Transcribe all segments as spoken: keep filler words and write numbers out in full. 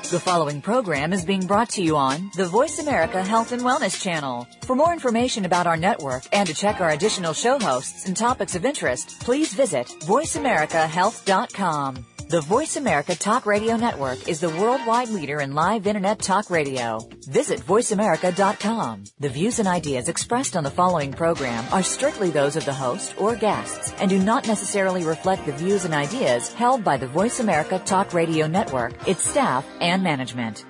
The following program is being brought to you on the Voice America Health and Wellness channel. For more information about our network and to check our additional show hosts and topics of interest, please visit voice america health dot com. The Voice America Talk Radio Network is the worldwide leader in live Internet talk radio. Visit voice america dot com. The views and ideas expressed on the following program are strictly those of the host or guests and do not necessarily reflect the views and ideas held by the Voice America Talk Radio Network, its staff, and management.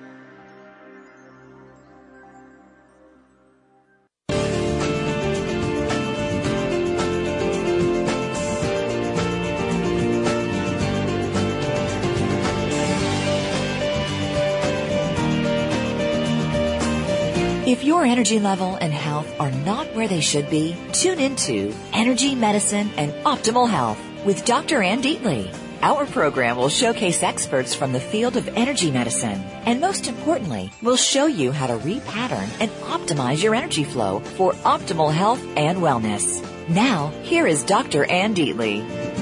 If your energy level and health are not where they should be, tune into Energy, Medicine, and Optimal Health with Doctor Ann Deatley. Our program will showcase experts from the field of energy medicine, and most importantly, we'll show you how to repattern and optimize your energy flow for optimal health and wellness. Now, here is Doctor Ann Deatley.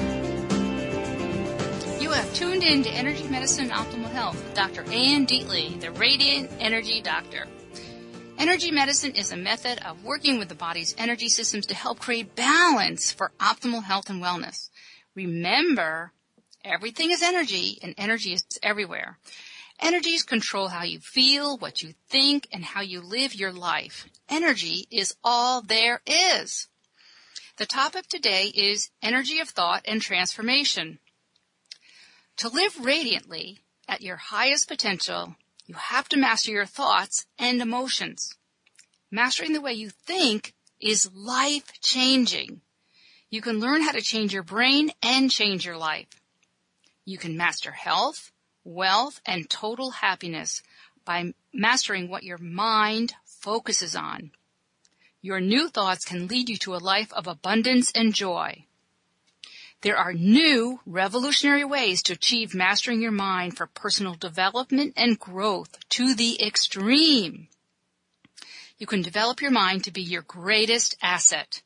You have tuned in to Energy, Medicine, and Optimal Health with Doctor Ann Deatley, the Radiant Energy Doctor. Energy medicine is a method of working with the body's energy systems to help create balance for optimal health and wellness. Remember, everything is energy, and energy is everywhere. Energies control how you feel, what you think, and how you live your life. Energy is all there is. The topic today is energy of thought and transformation. To live radiantly at your highest potential, you have to master your thoughts and emotions. Mastering the way you think is life-changing. You can learn how to change your brain and change your life. You can master health, wealth, and total happiness by mastering what your mind focuses on. Your new thoughts can lead you to a life of abundance and joy. There are new, revolutionary ways to achieve mastering your mind for personal development and growth to the extreme. You can develop your mind to be your greatest asset.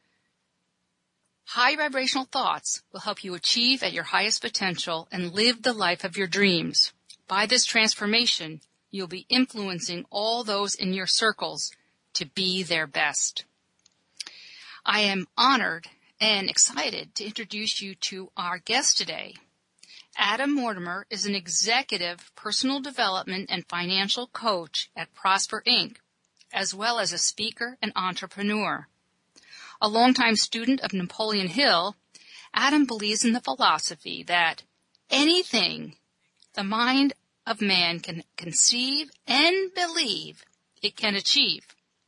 High vibrational thoughts will help you achieve at your highest potential and live the life of your dreams. By this transformation, you'll be influencing all those in your circles to be their best. I am honored and excited to introduce you to our guest today. Adam Mortimer is an executive personal development and financial coach at Prosper Incorporated, as well as a speaker and entrepreneur. A longtime student of Napoleon Hill, Adam believes in the philosophy that anything the mind of man can conceive and believe, it can achieve.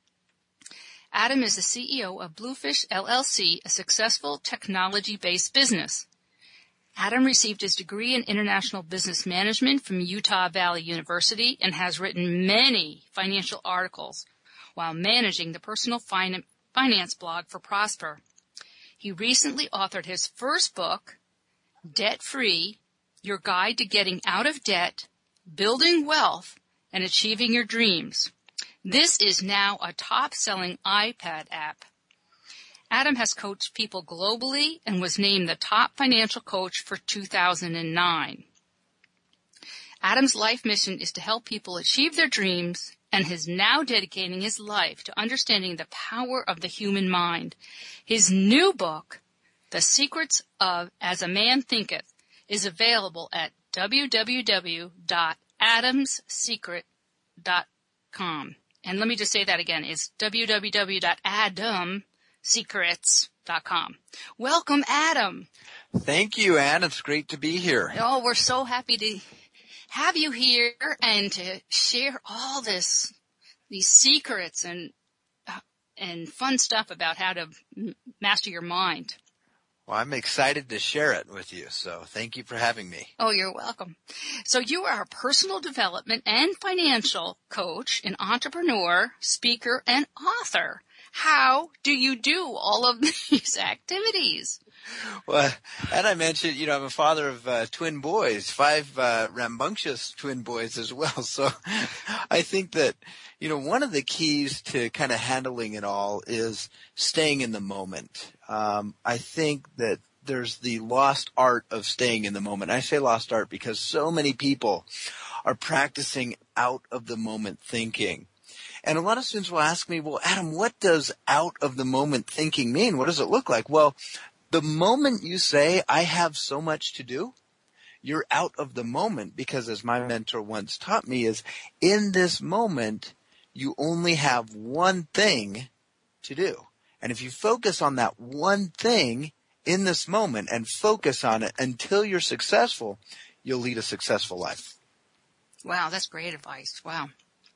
Adam is the C E O of Bluefish L L C, a successful technology-based business. Adam received his degree in international business management from Utah Valley University and has written many financial articles while managing the personal fin- finance blog for Prosper. He recently authored his first book, Debt Free, Your Guide to Getting Out of Debt, Building Wealth, and Achieving Your Dreams. This is now a top-selling iPad app. Adam has coached people globally and was named the top financial coach for two thousand nine. Adam's life mission is to help people achieve their dreams and is now dedicating his life to understanding the power of the human mind. His new book, The Secrets of As a Man Thinketh, is available at w w w dot adams secret dot com. And let me just say that again. It's w w w dot adam secrets dot com. Welcome, Adam. Thank you, Ann. It's great to be here. Oh, we're so happy to have you here and to share all this, these secrets and uh, and fun stuff about how to m- master your mind. Well, I'm excited to share it with you, so thank you for having me. Oh, you're welcome. So you are a personal development and financial coach, an entrepreneur, speaker, and author. How do you do all of these activities? Well, and I mentioned, you know, I'm a father of uh, twin boys, five uh, rambunctious twin boys as well. So I think that, you know, one of the keys to kind of handling it all is staying in the moment. Um, I think that there's the lost art of staying in the moment. I say lost art because so many people are practicing out of the moment thinking. And a lot of students will ask me, well, Adam, what does out of the moment thinking mean? What does it look like? Well, the moment you say, I have so much to do, you're out of the moment, because as my mentor once taught me is, in this moment, you only have one thing to do. And if you focus on that one thing in this moment and focus on it until you're successful, you'll lead a successful life. Wow, that's great advice. Wow.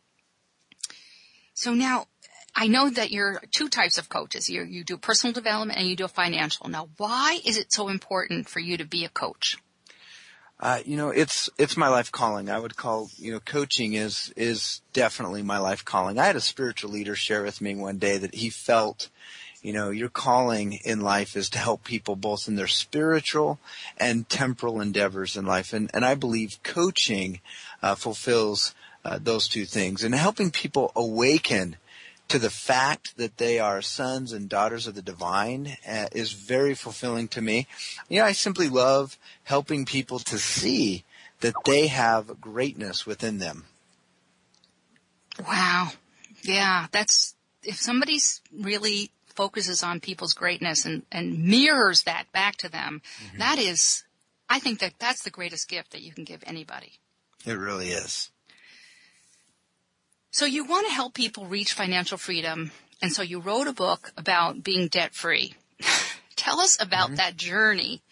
So now, I know that you're two types of coaches. You you do personal development and you do financial. Now, why is it so important for you to be a coach? Uh, you know, it's, it's my life calling. I would call, you know, coaching is, is definitely my life calling. I had a spiritual leader share with me one day that he felt, you know, your calling in life is to help people both in their spiritual and temporal endeavors in life. And, and I believe coaching, uh, fulfills, uh, those two things, and helping people awaken to the fact that they are sons and daughters of the divine uh, is very fulfilling to me. You know, I simply love helping people to see that they have greatness within them. Wow. Yeah, that's, if somebody really focuses on people's greatness and, and mirrors that back to them, mm-hmm. that is, I think that that's the greatest gift that you can give anybody. It really is. So you want to help people reach financial freedom, and so you wrote a book about being debt-free. Tell us about mm-hmm. that journey.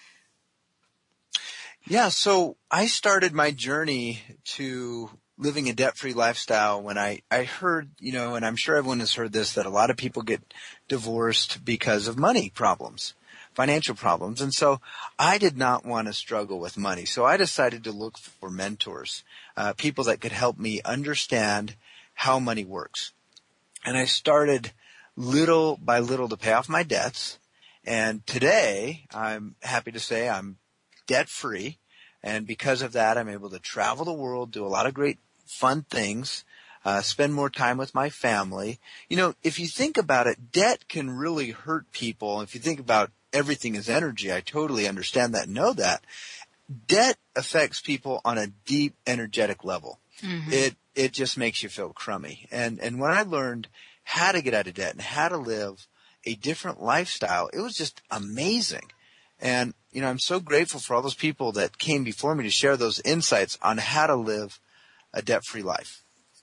Yeah, so I started my journey to living a debt-free lifestyle when I, I heard, you know, and I'm sure everyone has heard this, that a lot of people get divorced because of money problems, financial problems. And so I did not want to struggle with money. So I decided to look for mentors, uh, people that could help me understand how money works. And I started little by little to pay off my debts. And today, I'm happy to say I'm debt-free. And because of that, I'm able to travel the world, do a lot of great fun things, uh, spend more time with my family. You know, if you think about it, debt can really hurt people. If you think about everything is energy, I totally understand that and know that. Debt affects people on a deep energetic level. Mm-hmm. It it just makes you feel crummy. And and when I learned how to get out of debt and how to live a different lifestyle, it was just amazing. And, you know, I'm so grateful for all those people that came before me to share those insights on how to live a debt-free life.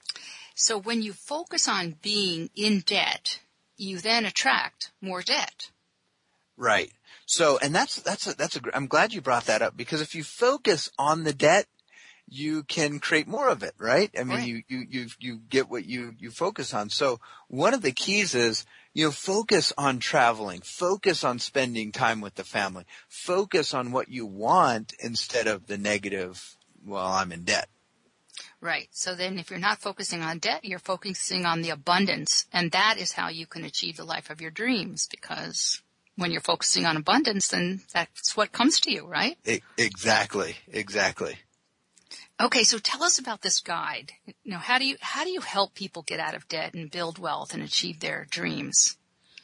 So when you focus on being in debt, you then attract more debt. Right. So, and that's, that's, a, that's a, I'm glad you brought that up, because if you focus on the debt, you can create more of it, right? I mean, right. you, you, you, you get what you, you focus on. So one of the keys is, you know, focus on traveling, focus on spending time with the family, focus on what you want instead of the negative, well, I'm in debt. Right. So then if you're not focusing on debt, you're focusing on the abundance. And that is how you can achieve the life of your dreams, because when you're focusing on abundance, then that's what comes to you, right? It, exactly. Exactly. Okay. So tell us about this guide. You know, how do you, how do you help people get out of debt and build wealth and achieve their dreams?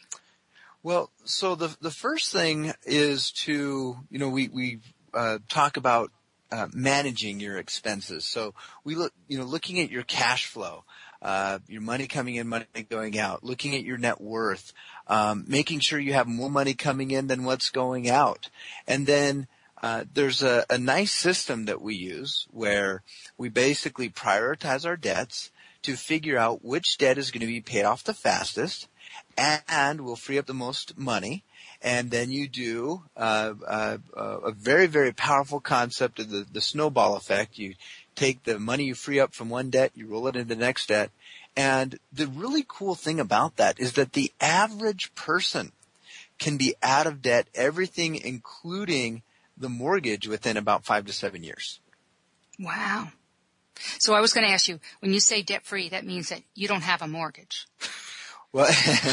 Well, so the, the first thing is to, you know, we, we, uh, talk about Uh, managing your expenses. So we look, you know, looking at your cash flow, uh, your money coming in, money going out, looking at your net worth, um, making sure you have more money coming in than what's going out. And then, uh, there's a, a nice system that we use where we basically prioritize our debts to figure out which debt is going to be paid off the fastest, and will free up the most money. And then you do uh, uh, a very, very powerful concept of the, the snowball effect. You take the money you free up from one debt, you roll it into the next debt. And the really cool thing about that is that the average person can be out of debt, everything including the mortgage, within about five to seven years. Wow. So I was going to ask you, when you say debt-free, that means that you don't have a mortgage. Well,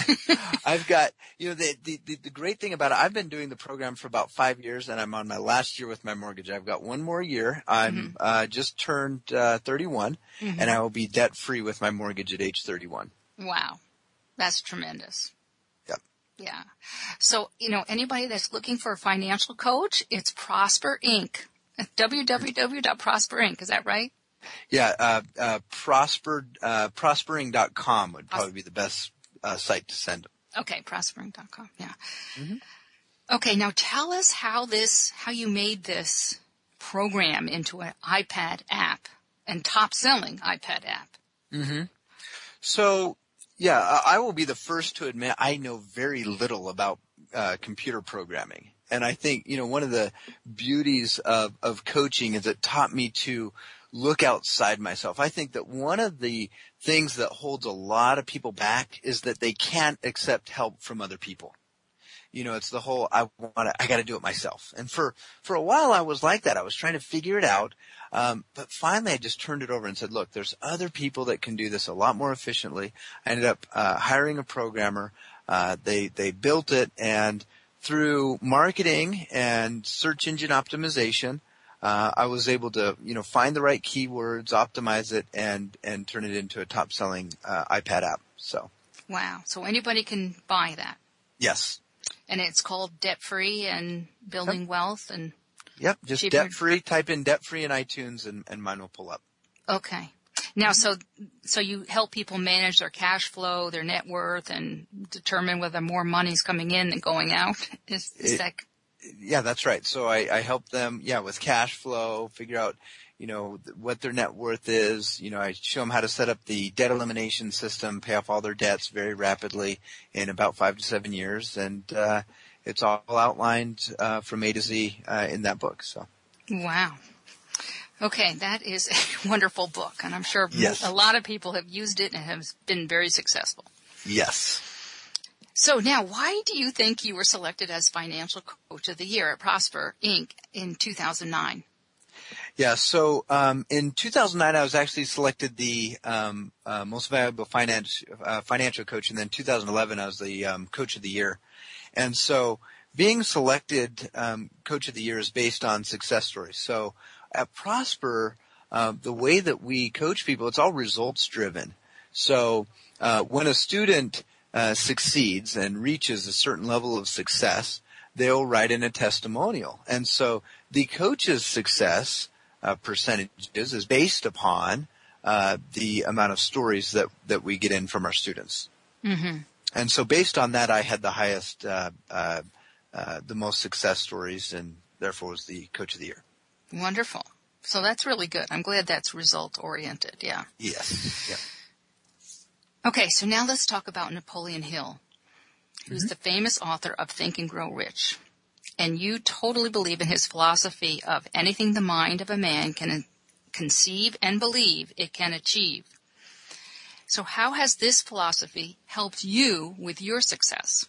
I've got, you know, the, the, the great thing about it, I've been doing the program for about five years and I'm on my last year with my mortgage. I've got one more year. I'm, mm-hmm. uh, just turned, uh, thirty-one mm-hmm. and I will be debt free with my mortgage at age thirty-one. Wow. That's tremendous. Yep. Yeah. So, you know, anybody that's looking for a financial coach, it's Prosper Incorporated. w w w dot prosper inc. Is that right? Yeah, uh, uh, prosper, uh, prospering dot com would probably be the best uh, site to send them. Okay, prospering dot com, yeah. Mm-hmm. Okay, now tell us how this, how you made this program into an iPad app and top-selling iPad app. Mm-hmm. So, yeah, I will be the first to admit I know very little about uh, computer programming. And I think, you know, one of the beauties of, of coaching is it taught me to look outside myself. I think that one of the things that holds a lot of people back is that they can't accept help from other people. You know, it's the whole, I want to, I got to do it myself. And for, for a while I was like that. I was trying to figure it out. Um, but finally I just turned it over and said, look, there's other people that can do this a lot more efficiently. I ended up, uh, hiring a programmer. Uh, they, they built it, and through marketing and search engine optimization, uh, I was able to, you know, find the right keywords, optimize it, and, and turn it into a top selling, uh, iPad app. So. Wow. So anybody can buy that. Yes. And it's called Debt Free and Building Yep. Wealth and. Yep. Just cheaper. Debt Free. Type in Debt Free in iTunes and, and mine will pull up. Okay. Now, so, so you help people manage their cash flow, their net worth, and determine whether more money's coming in than going out. Is, is It- that? Yeah, that's right. So I, I help them, yeah, with cash flow, figure out, you know, th- what their net worth is. You know, I show them how to set up the debt elimination system, pay off all their debts very rapidly in about five to seven years. And, uh, it's all outlined, uh, from A to Z, uh, in that book. So. Wow. Okay, that is a wonderful book, and I'm sure Yes. a lot of people have used it and have been very successful. Yes. So now, why do you think you were selected as Financial Coach of the Year at Prosper Incorporated in two thousand nine? Yeah, so um, in two thousand nine, I was actually selected the um, uh, most valuable finance, uh, financial coach, and then two thousand eleven, I was the um, Coach of the Year. And so being selected um, Coach of the Year is based on success stories. So at Prosper, uh, the way that we coach people, it's all results driven. So uh, when a student uh, succeeds and reaches a certain level of success, they'll write in a testimonial. And so the coach's success uh, percentages is based upon uh, the amount of stories that, that we get in from our students. Mm-hmm. And so based on that, I had the highest, uh, uh, uh, the most success stories, and therefore was the Coach of the Year. Wonderful. So that's really good. I'm glad that's result-oriented, yeah. Yes. Yeah. Okay, so now let's talk about Napoleon Hill, who's Mm-hmm. the famous author of Think and Grow Rich. And you totally believe in his philosophy of anything the mind of a man can conceive and believe it can achieve. So how has this philosophy helped you with your success?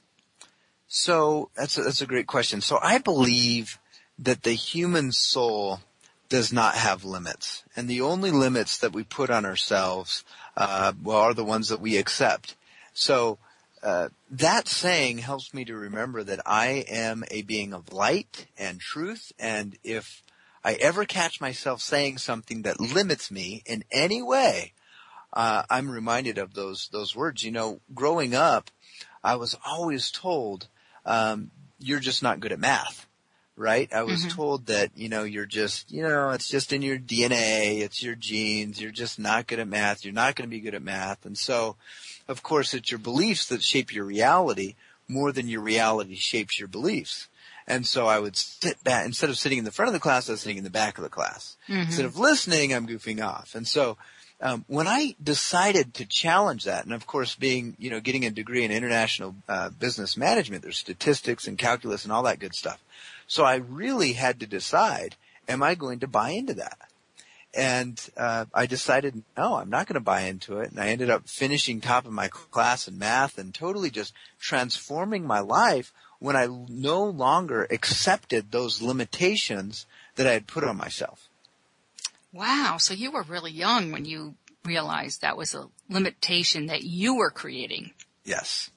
So that's a, that's a great question. So I believe that the human soul does not have limits, and the only limits that we put on ourselves, uh, well, are the ones that we accept. So uh, that saying helps me to remember that I am a being of light and truth, and if I ever catch myself saying something that limits me in any way, uh, I'm reminded of those those words. You know, growing up, I was always told, um, you're just not good at math. Right? I was Mm-hmm. told that, you know, you're just, you know, it's just in your D N A, it's your genes, you're just not good at math, you're not going to be good at math. And so, of course, it's your beliefs that shape your reality more than your reality shapes your beliefs. And so I would sit back, instead of sitting in the front of the class, I was sitting in the back of the class. Mm-hmm. Instead of listening, I'm goofing off. And so, um, when I decided to challenge that, and of course being, you know, getting a degree in international uh, business management, there's statistics and calculus and all that good stuff. So I really had to decide, am I going to buy into that? And uh, I decided, no, I'm not going to buy into it. And I ended up finishing top of my class in math and totally just transforming my life when I no longer accepted those limitations that I had put on myself. Wow. So you were really young when you realized that was a limitation that you were creating. Yes.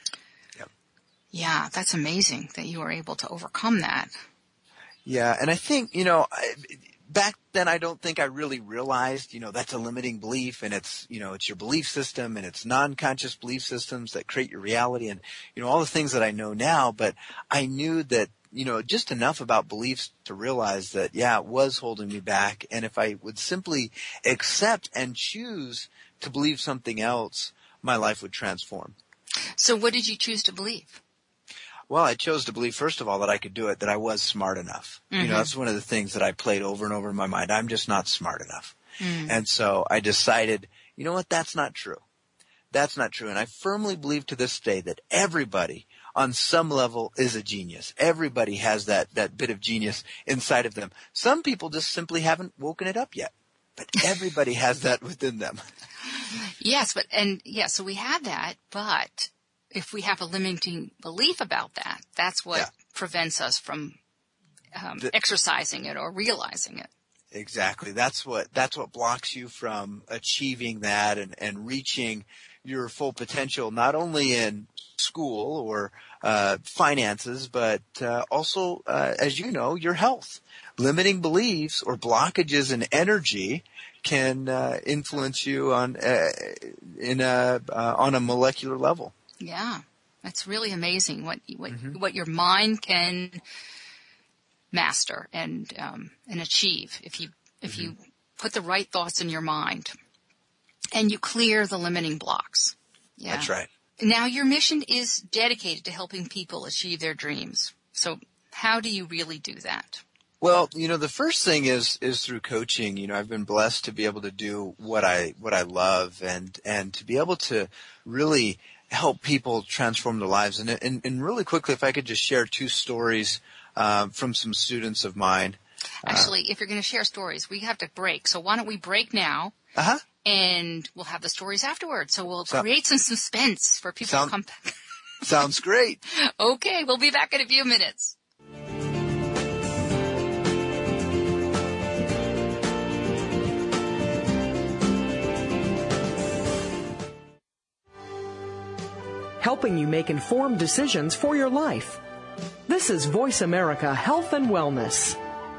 Yeah, that's amazing that you were able to overcome that. Yeah, and I think, you know, I, back then I don't think I really realized, you know, that's a limiting belief, and it's, you know, it's your belief system and it's non-conscious belief systems that create your reality and, you know, all the things that I know now. But I knew that, you know, just enough about beliefs to realize that, yeah, it was holding me back. And if I would simply accept and choose to believe something else, my life would transform. So what did you choose to believe? Well, I chose to believe, first of all, that I could do it, that I was smart enough. Mm-hmm. You know, that's one of the things that I played over and over in my mind. I'm just not smart enough. Mm. And so I decided, you know what, that's not true. That's not true. And I firmly believe to this day that everybody on some level is a genius. Everybody has that, that bit of genius inside of them. Some people just simply haven't woken it up yet, but everybody has that within them. Yes, but, and yeah, so we have that, but if we have a limiting belief about that, that's what yeah. prevents us from um, the, exercising it or realizing it. Exactly. That's what, that's what blocks you from achieving that and, and reaching your full potential, not only in school or uh finances, but uh, also, uh, as you know, your health. Limiting beliefs or blockages in energy can uh, influence you on uh, in a uh, on a molecular level. Yeah, that's really amazing what what mm-hmm. what your mind can master and um, and achieve if you if mm-hmm. you put the right thoughts in your mind and you clear the limiting blocks. Yeah, that's right. Now, your mission is dedicated to helping people achieve their dreams. So how do you really do that? Well, you know, the first thing is is through coaching. You know, I've been blessed to be able to do what I what I love and and to be able to really help people transform their lives. And and, and really quickly, if I could just share two stories um, from some students of mine. Actually, uh, if you're going to share stories, we have to break. So why don't we break now? Uh-huh. And we'll have the stories afterwards. So we'll so, create some suspense for people sound, to come back. Sounds great. Okay, we'll be back in a few minutes. Helping you make informed decisions for your life. This is Voice America Health and Wellness.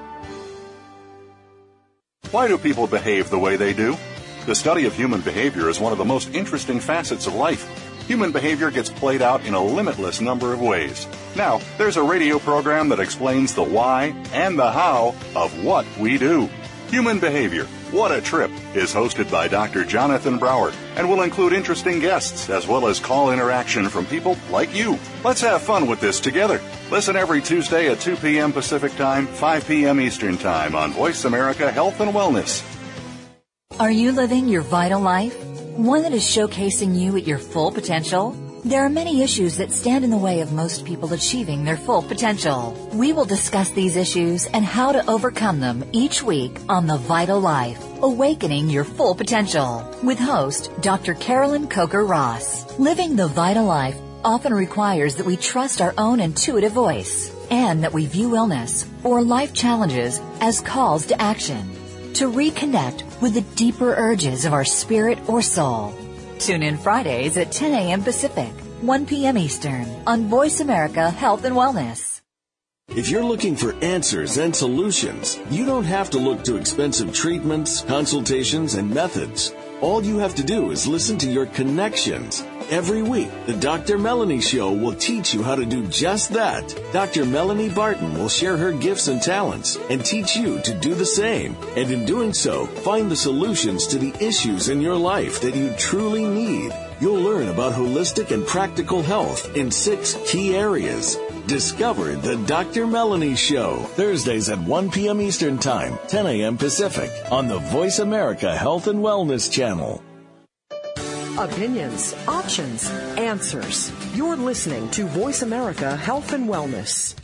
Why do people behave the way they do? The study of human behavior is one of the most interesting facets of life. Human behavior gets played out in a limitless number of ways. Now, there's a radio program that explains the why and the how of what we do. Human Behavior, What a Trip, is hosted by Doctor Jonathan Brower and will include interesting guests as well as call interaction from people like you. Let's have fun with this together. Listen every Tuesday at two p.m. Pacific Time, five p.m. Eastern Time on Voice America Health and Wellness. Are you living your vital life? One that is showcasing you at your full potential? There are many issues that stand in the way of most people achieving their full potential. We will discuss these issues and how to overcome them each week on The Vital Life, Awakening Your Full Potential, with host Doctor Carolyn Coker-Ross. Living the vital life often requires that we trust our own intuitive voice and that we view illness or life challenges as calls to action, to reconnect with the deeper urges of our spirit or soul. Tune in Fridays at ten a.m. Pacific, one p.m. Eastern on Voice America Health and Wellness. If you're looking for answers and solutions, you don't have to look to expensive treatments, consultations, and methods. All you have to do is listen to your connections. Every week, the Doctor Melanie Show will teach you how to do just that. Doctor Melanie Barton will share her gifts and talents and teach you to do the same. And in doing so, find the solutions to the issues in your life that you truly need. You'll learn about holistic and practical health in six key areas. Discover the Doctor Melanie Show, Thursdays at one p.m. Eastern Time, ten a.m. Pacific, on the Voice America Health and Wellness Channel. Opinions, options, answers. You're listening to Voice America Health and Wellness.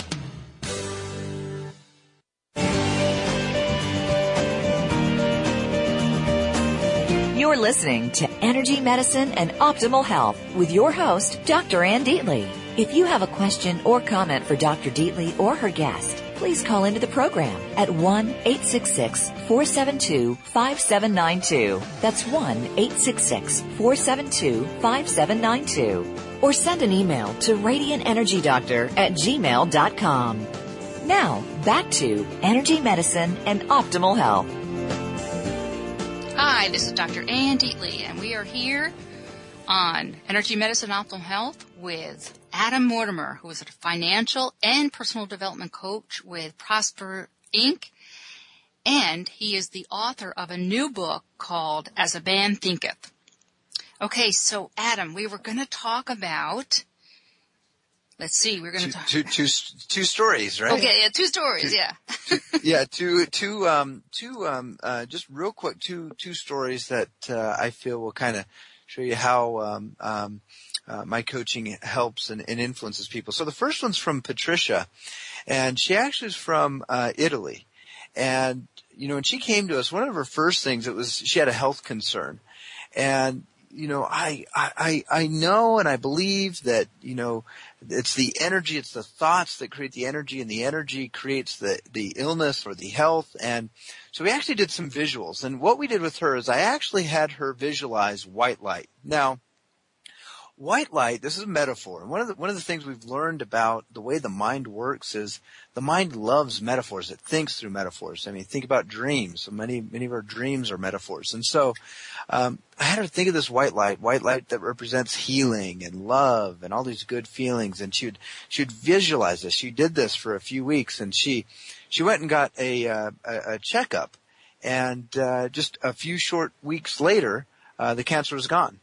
You're listening to Energy Medicine and Optimal Health with your host, Doctor Ann Deatley. If you have a question or comment for Doctor Deatley or her guest, please call into the program at one eight six six, four seven two, five seven nine two. That's one eight six six, four seven two, five seven nine two. Or send an email to radiant energy doctor at gmail dot com. Now, back to Energy Medicine and Optimal Health. Hi, this is Doctor Andy Lee, and we are here on Energy Medicine and Optimal Health with Adam Mortimer, who is a financial and personal development coach with Prosper Incorporated. And he is the author of a new book called As a Man Thinketh. Okay, so Adam, we were going to talk about, let's see, we're going to talk. Two, two, two stories, right? Okay, yeah, two stories, two, yeah. two, yeah, two, two, um, two, um, uh, just real quick, two, two stories that, uh, I feel will kind of show you how, um, um, uh, my coaching helps and, and influences people. So the first one's from Patricia, and she actually is from, uh, Italy. And, you know, when she came to us, one of her first things, it was she had a health concern. And, you know, I, I, I know and I believe that, you know, it's the energy, it's the thoughts that create the energy, and the energy creates the, the illness or the health. And so we actually did some visuals. And what we did with her is I actually had her visualize white light. Now, white light, this is a metaphor. And one of the, one of the things we've learned about the way the mind works is the mind loves metaphors. It thinks through metaphors. I mean, think about dreams. So many, many of our dreams are metaphors. And so, um, I had her think of this white light, white light that represents healing and love and all these good feelings. And she would, she would visualize this. She did this for a few weeks, and she, she went and got a, uh, a, a checkup. And, uh, just a few short weeks later, uh, the cancer was gone.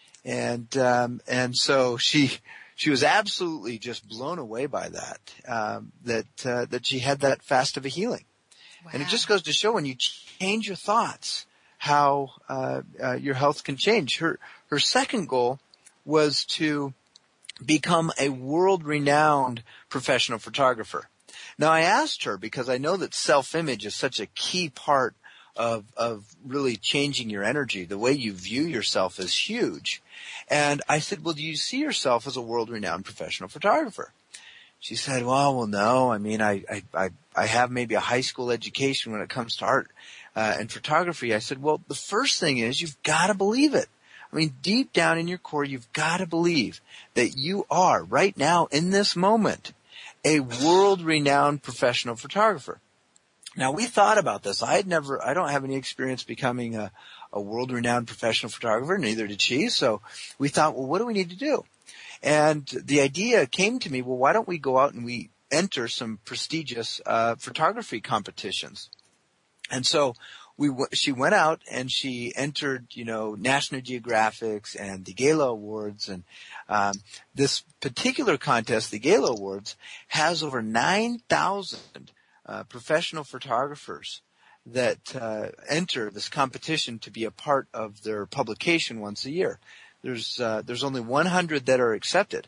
And, um, and so she, she was absolutely just blown away by that, um, that, uh, that she had that fast of a healing. Wow. And it just goes to show when you change your thoughts, how, uh, uh, your health can change. Her, her second goal was to become a world-renowned professional photographer. Now I asked her, because I know that self-image is such a key part of, of really changing your energy. The way you view yourself is huge. And I said, well, do you see yourself as a world-renowned professional photographer? She said, well, well, no. I mean, I, I, I, I have maybe a high school education when it comes to art, uh, and photography. I said, well, the first thing is you've got to believe it. I mean, deep down in your core, you've got to believe that you are right now in this moment a world-renowned professional photographer. Now, we thought about this. I had never, I don't have any experience becoming a, a world-renowned professional photographer, neither did she. So we thought, well, what do we need to do? And the idea came to me, well, why don't we go out and we enter some prestigious uh, photography competitions? And so we, w- she went out and she entered, you know, National Geographics and the Gala Awards. And um, this particular contest, the Gala Awards, has over nine thousand Uh, professional photographers that uh, enter this competition to be a part of their publication once a year. There's uh, there's only one hundred that are accepted.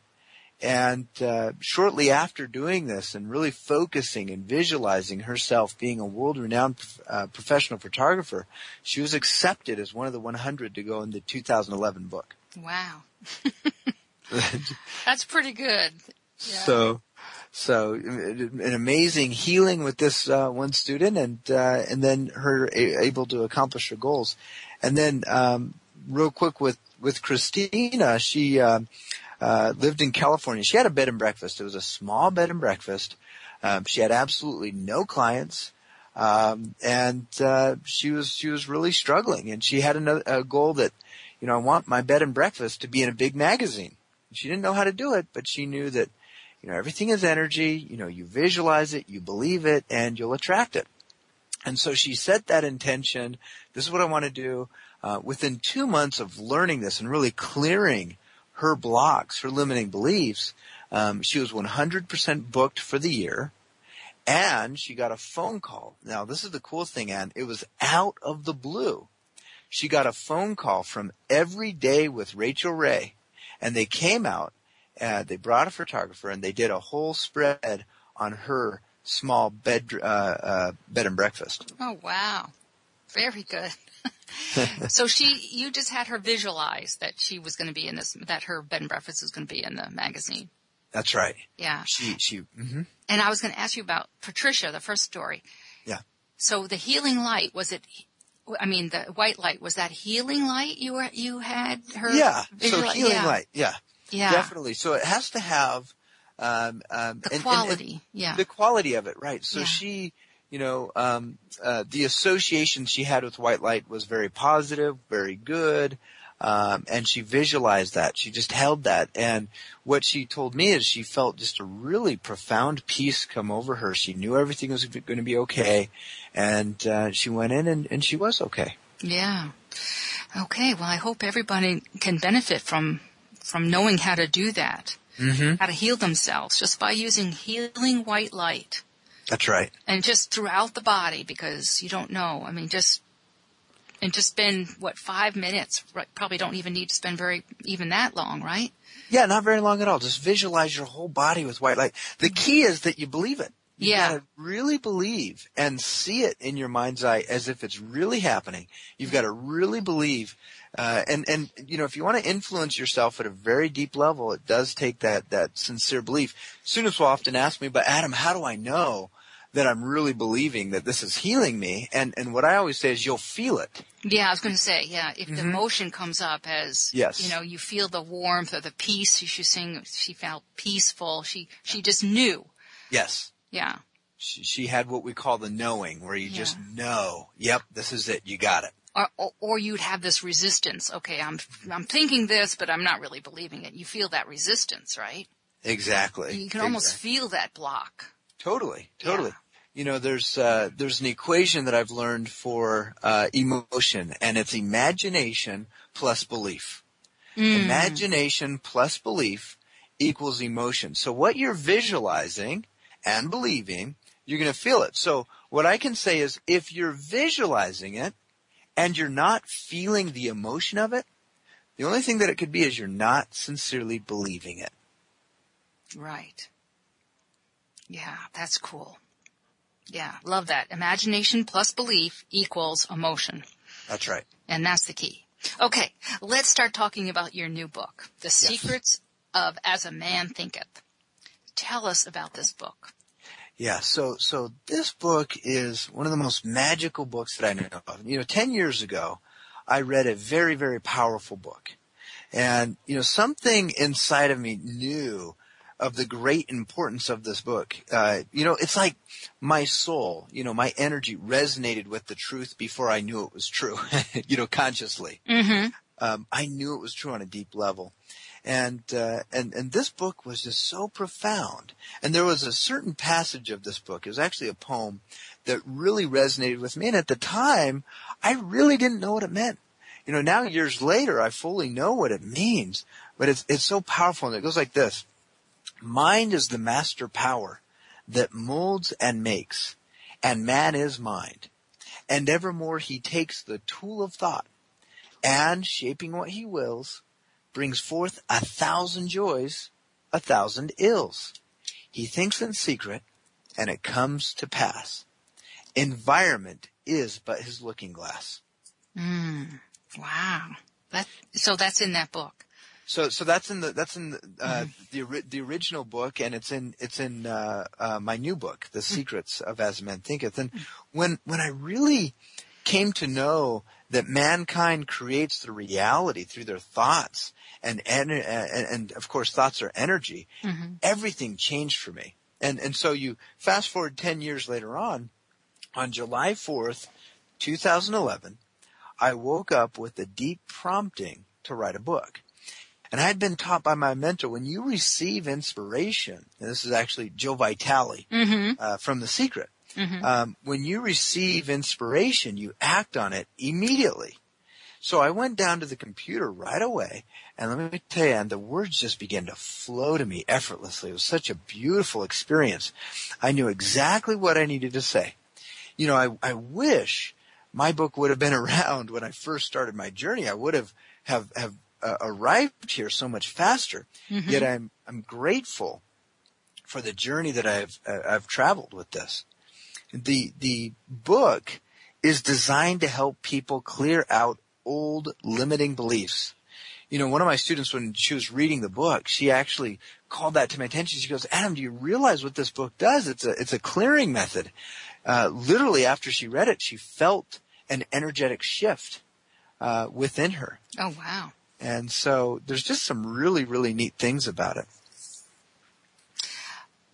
And uh, shortly after doing this and really focusing and visualizing herself being a world-renowned uh, professional photographer, she was accepted as one of the one hundred to go in the two thousand eleven book. Wow. That's pretty good. Yeah. So, so an amazing healing with this uh, one student, and uh, and then her a- able to accomplish her goals. And then, um, real quick with with Christina, she uh, uh, lived in California. She had a bed and breakfast. It was a small bed and breakfast. Um, she had absolutely no clients, um, and uh, she was she was really struggling. And she had another, a goal that, you know, I want my bed and breakfast to be in a big magazine. She didn't know how to do it, but she knew that, you know, everything is energy. You know, you visualize it, you believe it, and you'll attract it. And so she set that intention. This is what I want to do. Uh, within two months of learning this and really clearing her blocks, her limiting beliefs, um, she was one hundred percent booked for the year. And she got a phone call. Now, this is the cool thing, Ann. It was out of the blue. She got a phone call from Every Day with Rachel Ray. And they came out, uh, they brought a photographer, and they did a whole spread on her small bed, uh, uh, bed and breakfast. Oh, wow. Very good. So she, you just had her visualize that she was going to be in this, that her bed and breakfast was going to be in the magazine. That's right. Yeah. She, she, mm-hmm. And I was going to ask you about Patricia, the first story. Yeah. So the healing light, was it, I mean, the white light, was that healing light you were, you had her? Yeah. Visual, so healing yeah. light. Yeah. Yeah. Definitely. So it has to have, Um, um, The and, quality, and, and yeah. The quality of it, right. So yeah. she, you know, um, uh, the association she had with white light was very positive, very good. Um, and she visualized that. She just held that. And what she told me is she felt just a really profound peace come over her. She knew everything was going to be okay. And, uh, she went in and, and she was okay. Yeah. Okay. Well, I hope everybody can benefit from, from knowing how to do that. Mm-hmm. How to heal themselves just by using healing white light. That's right. And just throughout the body, because you don't know. I mean, just, and just spend, what, five minutes, right? Probably don't even need to spend very, even that long, right? Yeah, not very long at all. Just visualize your whole body with white light. The key is that you believe it. You yeah. gotta really believe and see it in your mind's eye as if it's really happening. You've got to really believe. Uh, and, and, you know, if you want to influence yourself at a very deep level, it does take that, that sincere belief. Students will often ask me, but Adam, how do I know that I'm really believing that this is healing me? And, and what I always say is you'll feel it. Yeah, I was going to say, yeah, if mm-hmm. the emotion comes up as, yes. you know, you feel the warmth or the peace, she's saying she felt peaceful. She, she just knew. Yes. Yeah. She, she had what we call the knowing, where you yeah. just know, yep, this is it. You got it. Or, or, or you'd have this resistance. Okay, I'm, I'm thinking this, but I'm not really believing it. You feel that resistance, right? Exactly. You can almost exactly. feel that block. Totally. Totally. Yeah. You know, there's, uh, there's an equation that I've learned for, uh, emotion, and it's imagination plus belief. Mm. Imagination plus belief equals emotion. So what you're visualizing and believing, you're going to feel it. So what I can say is if you're visualizing it, and you're not feeling the emotion of it, the only thing that it could be is you're not sincerely believing it. Right. Yeah, that's cool. Yeah, love that. Imagination plus belief equals emotion. That's right. And that's the key. Okay, let's start talking about your new book, The yes. Secrets of As a Man Thinketh. Tell us about this book. Yeah, so, so this book is one of the most magical books that I know of. You know, ten years ago, I read a very, very powerful book. And, you know, something inside of me knew of the great importance of this book. Uh, you know, it's like my soul, you know, my energy resonated with the truth before I knew it was true, you know, consciously. Mm-hmm. Um, I knew it was true on a deep level. And, uh, and, and this book was just so profound. And there was a certain passage of this book, it was actually a poem, that really resonated with me. And at the time, I really didn't know what it meant. You know, now years later, I fully know what it means. But it's, it's so powerful. And it goes like this. Mind is the master power that molds and makes, and man is mind. And evermore he takes the tool of thought, and shaping what he wills, brings forth a thousand joys, a thousand ills. He thinks in secret, and it comes to pass. Environment is but his looking glass. Mm, wow. That, so that's in that book. So, so that's in the, that's in the, uh, mm-hmm. the, the original book, and it's in, it's in, uh, uh, my new book, The Secrets of As a Man Thinketh. And when, when I really came to know that mankind creates the reality through their thoughts, and, and, and, and of course thoughts are energy, mm-hmm. everything changed for me. And, and so you fast forward ten years later on, on July fourth, twenty eleven, I woke up with a deep prompting to write a book. And I had been taught by my mentor, when you receive inspiration, and this is actually Joe Vitale, mm-hmm. uh, from The Secret, mm-hmm. um, when you receive inspiration, you act on it immediately. So I went down to the computer right away, and let me tell you, and the words just began to flow to me effortlessly. It was such a beautiful experience. I knew exactly what I needed to say. You know, I, I wish my book would have been around when I first started my journey. I would have, have, have, Uh, arrived here so much faster. Mm-hmm. Yet I'm I'm grateful for the journey that I've uh, I've traveled with this. The the book is designed to help people clear out old limiting beliefs. You know, one of my students, when she was reading the book, she actually called that to my attention. She goes, "Adam, do you realize what this book does? It's a it's a clearing method." Uh, literally, after she read it, she felt an energetic shift uh, within her. Oh, wow. And so there's just some really, really neat things about it.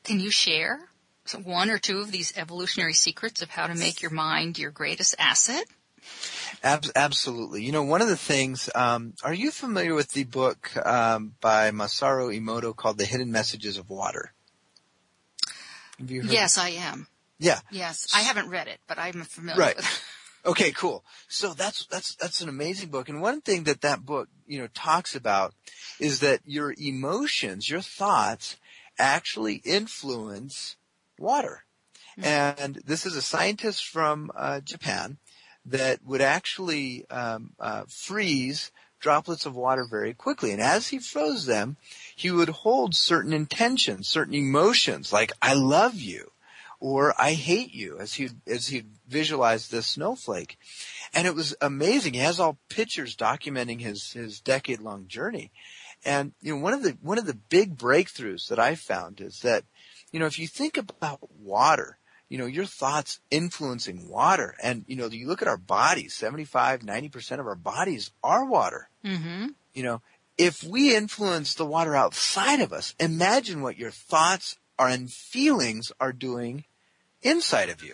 can you share one or two of these evolutionary secrets of how to make your mind your greatest asset? Ab- absolutely. You know, one of the things, um, are you familiar with the book um, by Masaru Emoto called The Hidden Messages of Water? Have you heard Yes, of it? I am. Yeah. Yes, I haven't read it, but I'm familiar Right. with it. Okay, cool. So that's that's that's an amazing book. And one thing that that book, you know, talks about is that your emotions, your thoughts actually influence water. Mm-hmm. And this is a scientist from uh, Japan that would actually um, uh, freeze droplets of water very quickly. And as he froze them, he would hold certain intentions, certain emotions, like "I love you" or "I hate you," as he as he visualized this snowflake. And it was amazing. He has all pictures documenting his his decade long journey. And you know, one of the one of the big breakthroughs that I found is that, you know, if you think about water, you know, your thoughts influencing water. And, you know, you look at our bodies, seventy-five, ninety percent of our bodies are water. Mm-hmm. You know, if we influence the water outside of us, imagine what your thoughts are and feelings are doing inside of you.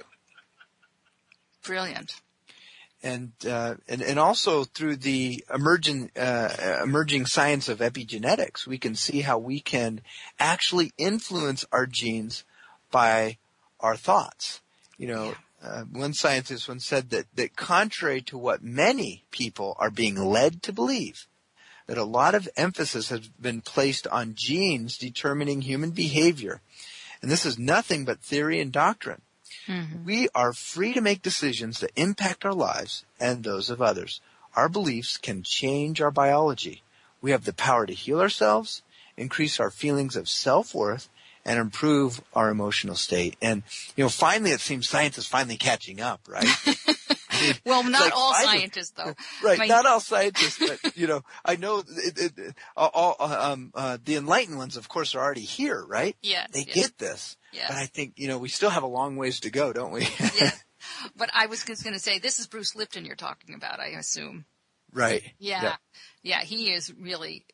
Brilliant. And, uh, and, and also through the emerging, uh, emerging science of epigenetics, we can see how we can actually influence our genes by our thoughts. You know, yeah. uh, one scientist once said that, that contrary to what many people are being led to believe, that a lot of emphasis has been placed on genes determining human behavior. And this is nothing but theory and doctrine. Mm-hmm. We are free to make decisions that impact our lives and those of others. Our beliefs can change our biology. We have the power to heal ourselves, increase our feelings of self-worth, and improve our emotional state. And, you know, finally it seems science is finally catching up, right? I mean, well, not like all finally, scientists, though. Right, I mean, not all scientists, but, you know, I know it, it, it, all, um, uh, the enlightened ones, of course, are already here, right? Yeah. They yes. get this. Yeah. But I think, you know, we still have a long ways to go, don't we? Yeah. But I was just going to say, this is Bruce Lipton you're talking about, I assume. Right. Yeah. Yeah, yeah he is really,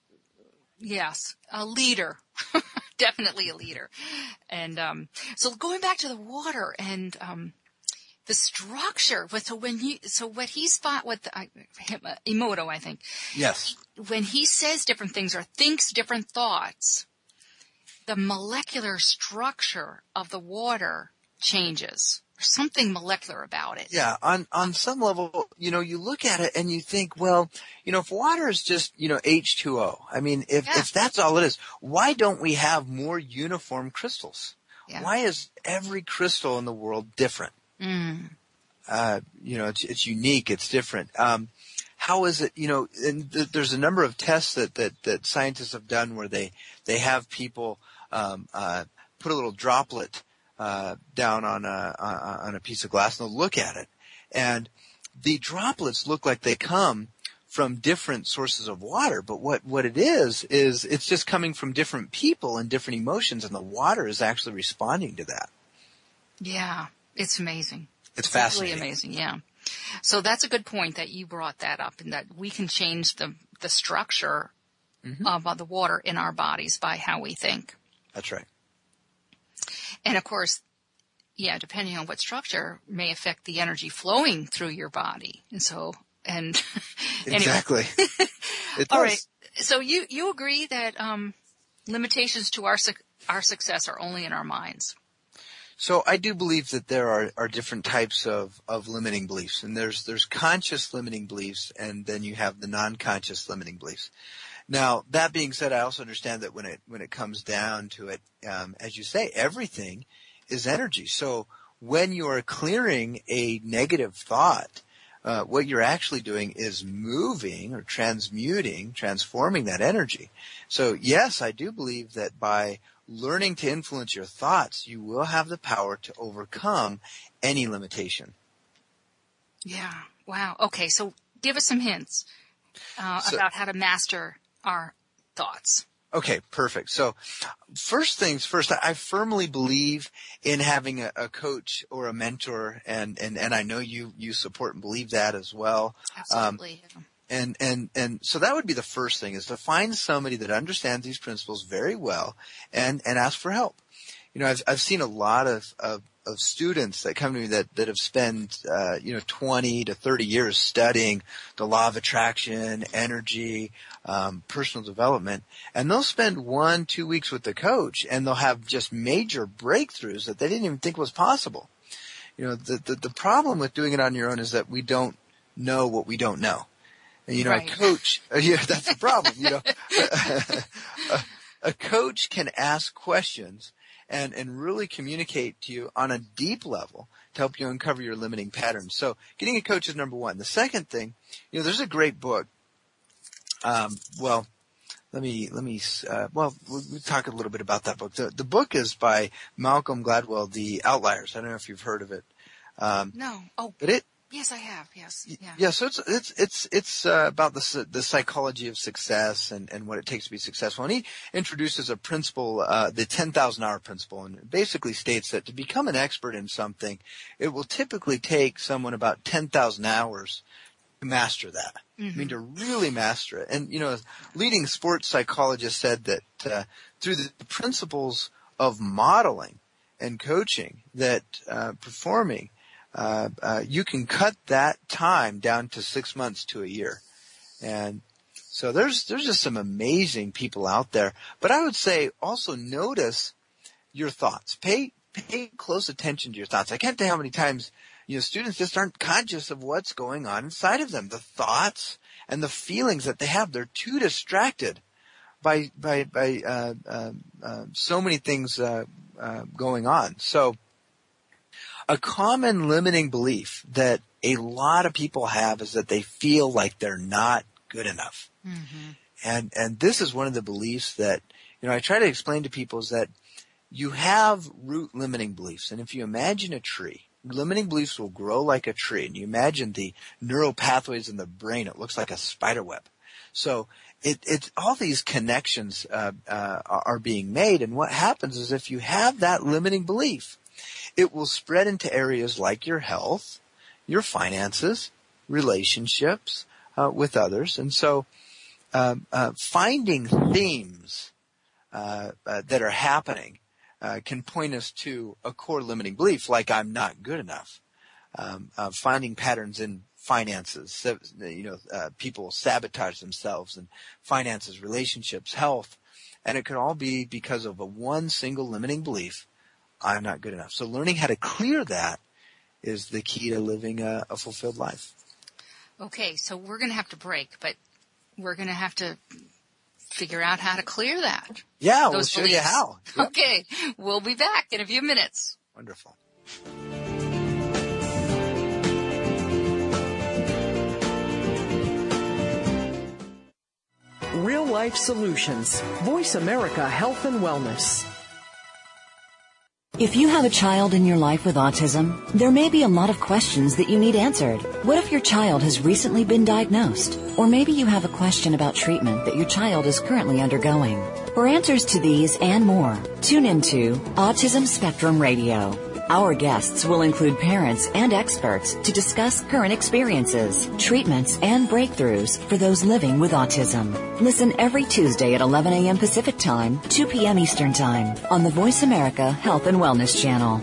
yes, a leader. Definitely a leader. And um so going back to the water and um the structure, so when you, so what he's thought, what the, him, uh, Emoto, I think. Yes. When he says different things or thinks different thoughts, the molecular structure of the water changes. There's something molecular about it. Yeah, on on some level, you know, you look at it and you think, well, you know, if water is just, you know, H two O, I mean, if, yeah. if that's all it is, why don't we have more uniform crystals? Yeah. Why is every crystal in the world different? Mm. Uh, you know, it's, it's unique, it's different. Um, how is it, you know, and th- there's a number of tests that, that, that scientists have done where they, they have people, um, uh, put a little droplet Uh, down on a, uh, on a piece of glass and they'll look at it. And the droplets look like they come from different sources of water, but what, what it is, is it's just coming from different people and different emotions, and the water is actually responding to that. Yeah, it's amazing. It's, it's fascinating. Really amazing, yeah. So that's a good point that you brought that up, and that we can change the, the structure mm-hmm. of the water in our bodies by how we think. That's right. And of course, yeah, depending on what structure may affect the energy flowing through your body. And so, and exactly. It all does. right. So you, you agree that, um, limitations to our, su- our success are only in our minds. So I do believe that there are, are different types of, of limiting beliefs, and there's, there's conscious limiting beliefs, and then you have the non-conscious limiting beliefs. Now, that being said, I also understand that when it, when it comes down to it, um, as you say, everything is energy. So when you are clearing a negative thought, uh, what you're actually doing is moving or transmuting, transforming that energy. So yes, I do believe that by learning to influence your thoughts, you will have the power to overcome any limitation. Yeah. Wow. Okay. So give us some hints, uh, so, about how to master our thoughts. Okay, perfect. So first things first, I firmly believe in having a, a coach or a mentor, and, and, and I know you, you support and believe that as well. Absolutely. Um, and, and, and so that would be the first thing, is to find somebody that understands these principles very well and, and ask for help. you know, I've I've seen a lot of of, of students that come to me that that have spent uh, you know twenty to thirty years studying the law of attraction, energy, um, personal development, and they'll spend one two weeks with the coach, and they'll have just major breakthroughs that they didn't even think was possible. You know, the the, the problem with doing it on your own is that we don't know what we don't know. And, you know, right. a coach, uh, yeah, that's the problem. You know, a, a coach can ask questions and, and really communicate to you on a deep level to help you uncover your limiting patterns. So getting a coach is number one. The second thing, you know, there's a great book. Um, well, let me, let me, uh, well, we'll, we'll talk a little bit about that book. The, the book is by Malcolm Gladwell, The Outliers. I don't know if you've heard of it. Um, no. Oh, but it, yes, I have. Yes. Yeah. Yeah. So it's, it's, it's, it's, uh, about the, the psychology of success and, and what it takes to be successful. And he introduces a principle, uh, the ten thousand hour principle, and it basically states that to become an expert in something, it will typically take someone about ten thousand hours to master that. Mm-hmm. I mean, to really master it. And, you know, a leading sports psychologist said that, uh, through the principles of modeling and coaching, that, uh, performing, Uh, uh, you can cut that time down to six months to a year. And so there's, there's just some amazing people out there. But I would say also notice your thoughts. Pay, pay close attention to your thoughts. I can't tell you how many times, you know, students just aren't conscious of what's going on inside of them. The thoughts and the feelings that they have, they're too distracted by, by, by, uh, uh, uh so many things, uh, uh, going on. So, a common limiting belief that a lot of people have is that they feel like they're not good enough. Mm-hmm. And, and this is one of the beliefs that, you know, I try to explain to people is that you have root limiting beliefs. And if you imagine a tree, limiting beliefs will grow like a tree. And you imagine the neural pathways in the brain, it looks like a spider web. So it, it's all these connections, uh, uh, are being made. And what happens is if you have that limiting belief, it will spread into areas like your health, your finances, relationships uh, with others. And so um, uh, finding themes uh, uh, that are happening uh, can point us to a core limiting belief, like I'm not good enough. Um, uh, finding patterns in finances, you know, uh, people sabotage themselves in finances, relationships, health, and it could all be because of a one single limiting belief. I'm not good enough. So learning how to clear that is the key to living a, a fulfilled life. Okay, so we're going to have to break, but we're going to have to figure out how to clear that. Yeah, we'll show beliefs. you how. Yep. Okay, we'll be back in a few minutes. Wonderful. Real Life Solutions. Voice America Health and Wellness. If you have a child in your life with autism, there may be a lot of questions that you need answered. What if your child has recently been diagnosed? Or maybe you have a question about treatment that your child is currently undergoing. For answers to these and more, tune into Autism Spectrum Radio. Our guests will include parents and experts to discuss current experiences, treatments, and breakthroughs for those living with autism. Listen every Tuesday at eleven a.m. Pacific Time, two p.m. Eastern Time on the Voice America Health and Wellness Channel.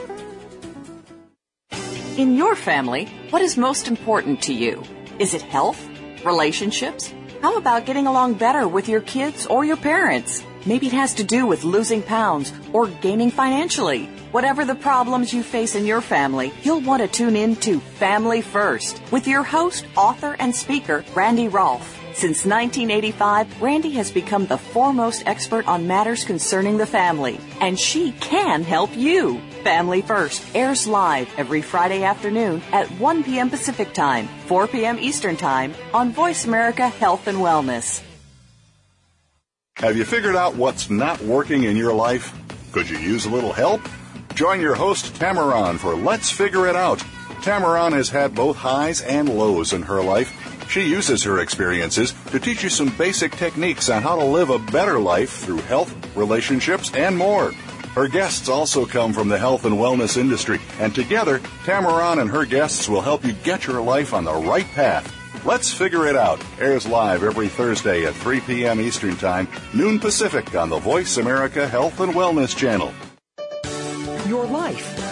In your family, what is most important to you? Is it health? Relationships? How about getting along better with your kids or your parents? Maybe it has to do with losing pounds or gaining financially. Whatever the problems you face in your family, you'll want to tune in to Family First with your host, author, and speaker, Randy Rolfe. Since nineteen eighty-five, Randy has become the foremost expert on matters concerning the family, and she can help you. Family First airs live every Friday afternoon at one p.m. Pacific Time, four p.m. Eastern Time on Voice America Health and Wellness. Have you figured out what's not working in your life? Could you use a little help? Join your host, Tamaran, for Let's Figure It Out. Tamaran has had both highs and lows in her life. She uses her experiences to teach you some basic techniques on how to live a better life through health, relationships, and more. Her guests also come from the health and wellness industry, and together, Tamaran and her guests will help you get your life on the right path. Let's Figure It Out airs live every Thursday at three p.m. Eastern Time, noon Pacific on the Voice America Health and Wellness Channel.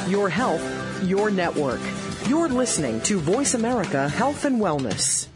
Your health, your network. You're listening to Voice America Health and Wellness.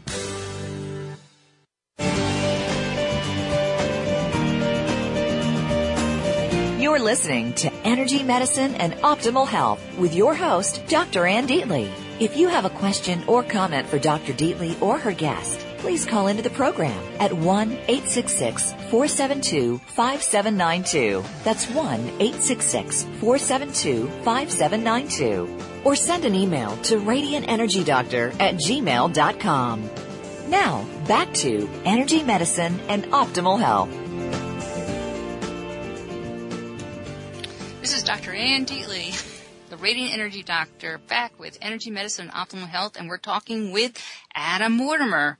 You're listening to Energy Medicine and Optimal Health with your host, Doctor Ann Deatley. If you have a question or comment for Doctor Deatley or her guest, please call into the program at one eight six six, four seven two, five seven nine two. That's one eight six six, four seven two, five seven nine two. Or send an email to radiant energy doctor at gmail dot com. Now, back to Energy Medicine and Optimal Health. This is Doctor Ann Deatley, the Radiant Energy Doctor, back with Energy Medicine and Optimal Health, and we're talking with Adam Mortimer,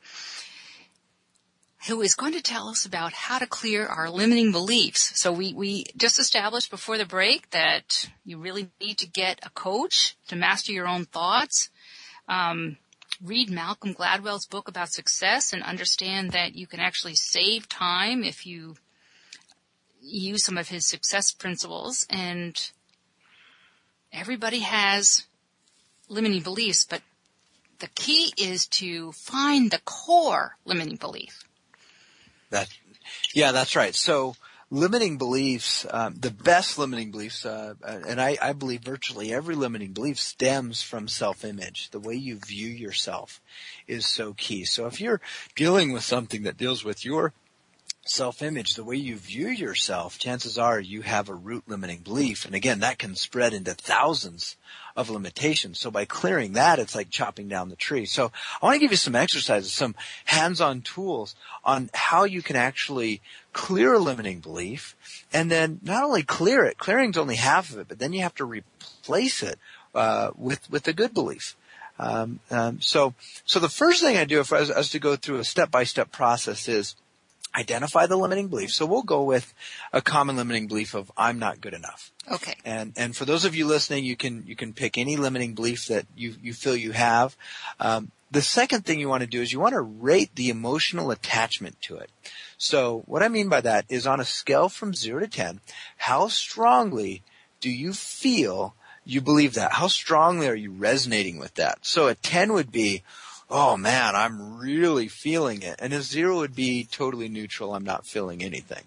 who is going to tell us about how to clear our limiting beliefs. So we, we just established before the break that you really need to get a coach to master your own thoughts. Um, read Malcolm Gladwell's book about success and understand that you can actually save time if you use some of his success principles. And everybody has limiting beliefs, but the key is to find the core limiting belief. That, yeah, that's right. So limiting beliefs, um, the best limiting beliefs, uh, and I, I believe virtually every limiting belief stems from self-image. The way you view yourself is so key. So if you're dealing with something that deals with your self-image, the way you view yourself, chances are you have a root limiting belief. And again, that can spread into thousands of limitations. So by clearing that, it's like chopping down the tree. So I want to give you some exercises, some hands-on tools on how you can actually clear a limiting belief. And then not only clear it, clearing's only half of it, but then you have to replace it uh, with, with a good belief. Um, um, so, so the first thing I do if I was, I was to go through a step-by-step process is identify the limiting belief. So we'll go with a common limiting belief of I'm not good enough. Okay. And and for those of you listening, you can you can pick any limiting belief that you you feel you have. Um, the second thing you want to do is you want to rate the emotional attachment to it. So what I mean by that is on a scale from zero to ten, how strongly do you feel you believe that? How strongly are you resonating with that? So a ten would be, oh man, I'm really feeling it. And a zero would be totally neutral. I'm not feeling anything.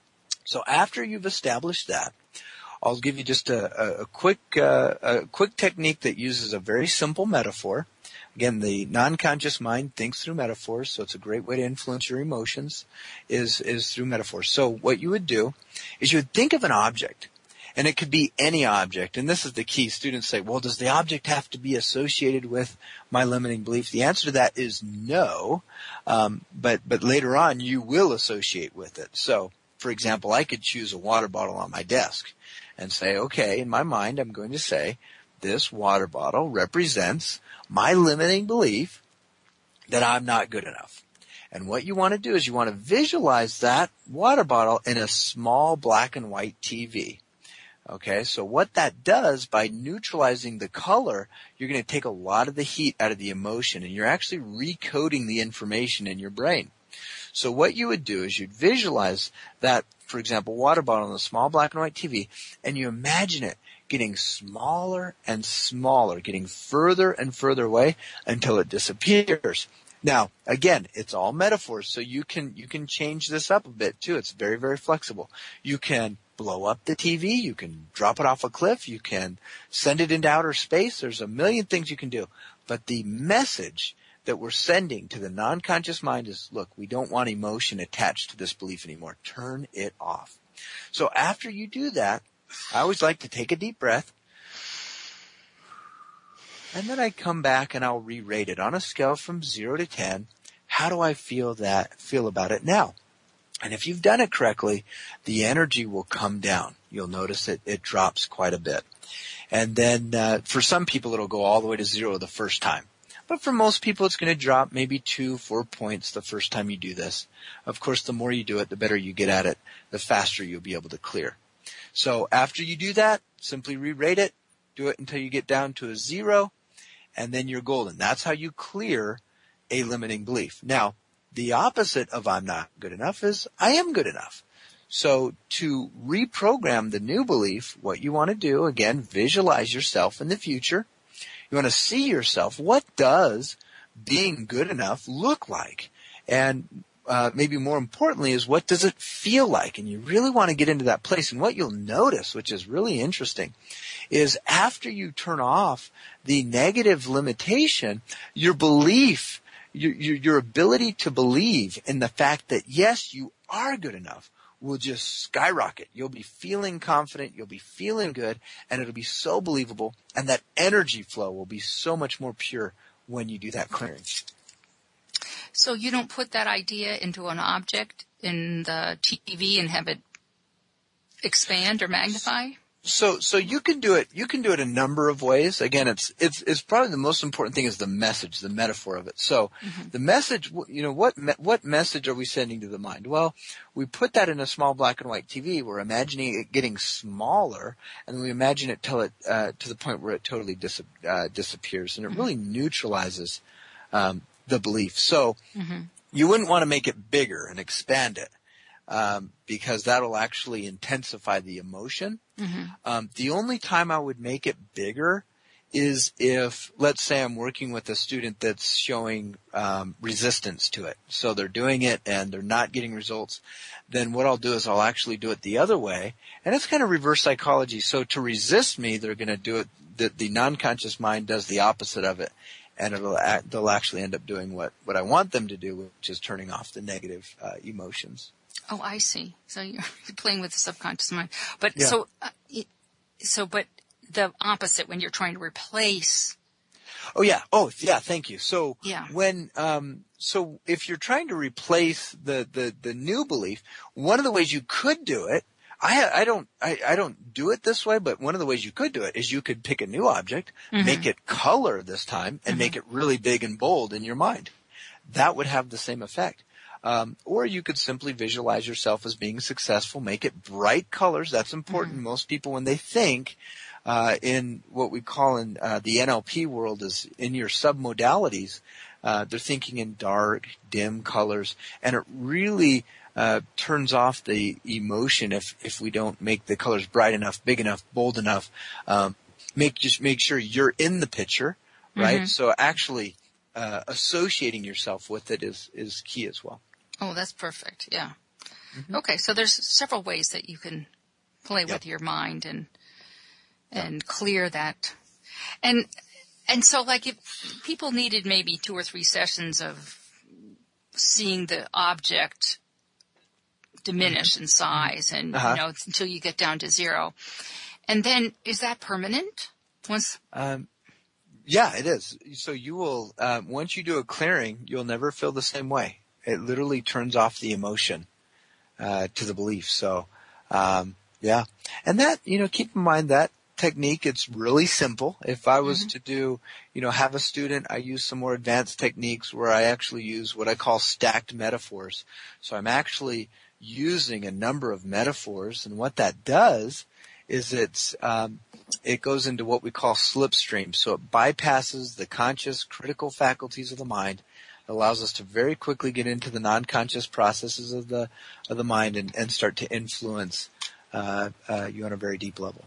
So after you've established that, I'll give you just a, a, a quick, uh, a quick technique that uses a very simple metaphor. Again, the non-conscious mind thinks through metaphors, so it's a great way to influence your emotions is, is through metaphors. So what you would do is you would think of an object. And it could be any object. And this is the key. Students say, well, does the object have to be associated with my limiting belief? The answer to that is no. Um, but, but later on, you will associate with it. So, for example, I could choose a water bottle on my desk and say, okay, in my mind, I'm going to say this water bottle represents my limiting belief that I'm not good enough. And what you want to do is you want to visualize that water bottle in a small black and white T V. Okay, so what that does by neutralizing the color, you're going to take a lot of the heat out of the emotion, and you're actually recoding the information in your brain. So what you would do is you'd visualize that, for example, water bottle on a small black and white T V, and you imagine it getting smaller and smaller, getting further and further away until it disappears. Now, again, it's all metaphors, so you can you can change this up a bit too. It's very, very flexible. You can blow up the T V, you can drop it off a cliff, you can send it into outer space. There's a million things you can do. But the message that we're sending to the non-conscious mind is, look, we don't want emotion attached to this belief anymore. Turn it off. So after you do that, I always like to take a deep breath. And then I come back and I'll re-rate it on a scale from zero to ten. How do I feel that, feel about it now? And if you've done it correctly, the energy will come down. You'll notice that it drops quite a bit. And then uh, for some people, it'll go all the way to zero the first time. But for most people, it's going to drop maybe two, four points the first time you do this. Of course, the more you do it, the better you get at it, the faster you'll be able to clear. So after you do that, simply re-rate it. Do it until you get down to a zero, and then you're golden. That's how you clear a limiting belief. Now, the opposite of I'm not good enough is I am good enough. So to reprogram the new belief, what you want to do, again, visualize yourself in the future. You want to see yourself. What does being good enough look like? And uh, maybe more importantly is, what does it feel like? And you really want to get into that place. And what you'll notice, which is really interesting, is after you turn off the negative limitation, your belief, your, your, your ability to believe in the fact that, yes, you are good enough, will just skyrocket. You'll be feeling confident, you'll be feeling good, and it'll be so believable, and that energy flow will be so much more pure when you do that clearing. So you don't put that idea into an object in the T V and have it expand or magnify? So, so you can do it, you can do it a number of ways. Again, it's, it's, it's probably the most important thing is the message, the metaphor of it. So mm-hmm. the message, you know, what, me, what message are we sending to the mind? Well, we put that in a small black and white T V. We're imagining it getting smaller, and we imagine it till it, uh, to the point where it totally dis, uh, disappears, and it mm-hmm. really neutralizes, um, the belief. So mm-hmm. you wouldn't want to make it bigger and expand it. Um, because that'll actually intensify the emotion. Mm-hmm. Um, the only time I would make it bigger is if, let's say I'm working with a student that's showing um, resistance to it. So they're doing it and they're not getting results. Then what I'll do is I'll actually do it the other way. And it's kind of reverse psychology. So to resist me, they're going to do it, the, the non-conscious mind does the opposit of it. And it'll act, they'll actually end up doing what, what I want them to do, which is turning off the negative uh, emotions. Oh, I see. So you're playing with the subconscious mind. But yeah. so, uh, it, so, but the opposite when you're trying to replace. Oh, yeah. Oh, yeah. Thank you. So yeah. when, um, so if you're trying to replace the, the, the new belief, one of the ways you could do it, I, I don't, I, I don't do it this way, but one of the ways you could do it is you could pick a new object, mm-hmm. make it color this time, and mm-hmm. make it really big and bold in your mind. That would have the same effect. Um, or you could simply visualize yourself as being successful, make it bright colors. That's important. Mm-hmm. Most people, when they think, uh, in what we call in, uh, the N L P world is in your submodalities, uh, they're thinking in dark, dim colors, and it really, uh, turns off the emotion if, if we don't make the colors bright enough, big enough, bold enough. Um, make, just make sure you're in the picture, right? Mm-hmm. So actually, uh, associating yourself with it is, is key as well. Oh, that's perfect. Yeah. Mm-hmm. Okay. So there's several ways that you can play yep. with your mind and, and yep. clear that. And, and so like if people needed maybe two or three sessions of seeing the object diminish in size and, uh-huh. you know, until you get down to zero. And then is that permanent? Once, um, yeah, it is. So you will, uh, once you do a clearing, you'll never feel the same way. It literally turns off the emotion, uh, to the belief. So, um, yeah. And that, you know, keep in mind that technique, it's really simple. If I was mm-hmm. to do, you know, have a student, I use some more advanced techniques where I actually use what I call stacked metaphors. So I'm actually using a number of metaphors, and what that does is it's, um, it goes into what we call slipstream. So it bypasses the conscious critical faculties of the mind, allows us to very quickly get into the non-conscious processes of the of the mind and, and start to influence uh, uh, you on a very deep level.